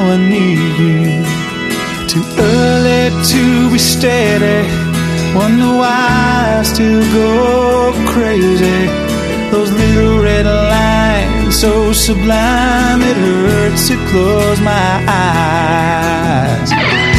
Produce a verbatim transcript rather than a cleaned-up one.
I need you. Too early to be steady, wonder why I still go crazy. Those little red lines, so sublime it hurts to close my eyes.